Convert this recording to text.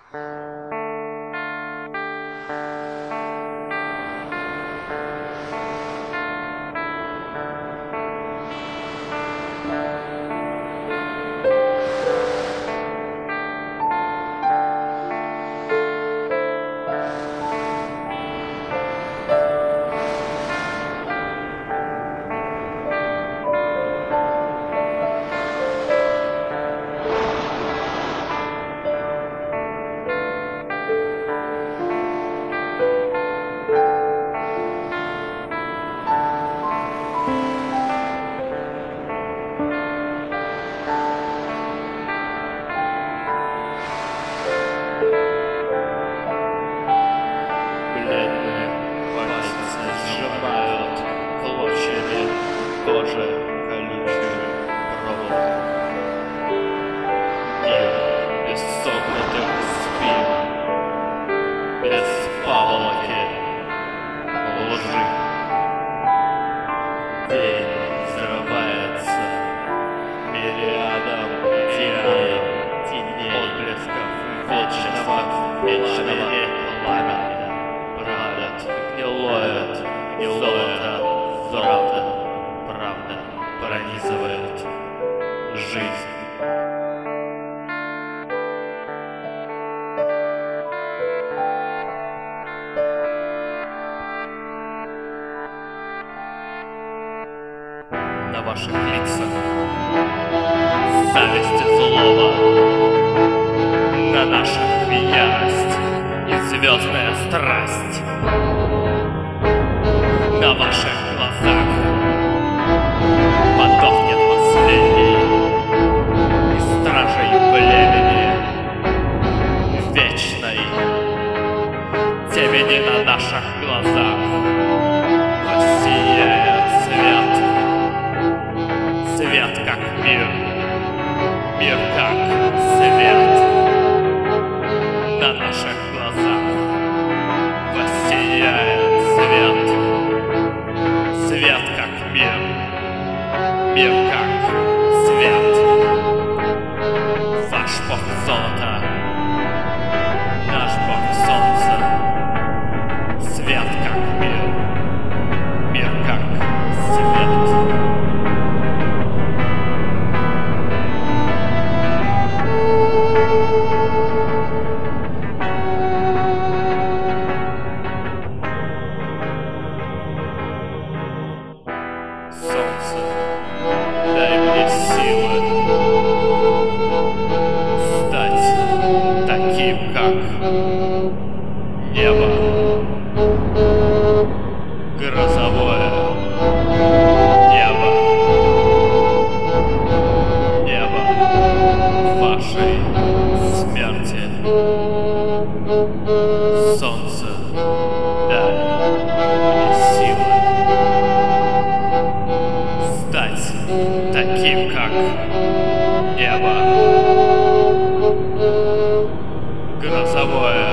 Кожи колючие проволоки. Мир без согнутых спин, без поволоки лжи. День взрывается мириадом теней, отблесков вечного пламени. Гнилое золото. Правда пронизывает жизнь. На ваших лицах зависть и злоба, на наших ярость и звездная страсть. На ваших глазах подохнет последний из стражей племени вечной темени. На наших глазах воссияет свет, свет как мир, мир как свет. На наших глазах воссияет свет, свет как мир, мир как свет. Ваш бог золота, наш бог солнца. Свет как мир, мир как свет. Солнце, дай мне силы стать таким, как небо грозовое. Небо, небо вашей смерти. Солнце, дай мне силы стать таким, как небо грозовое.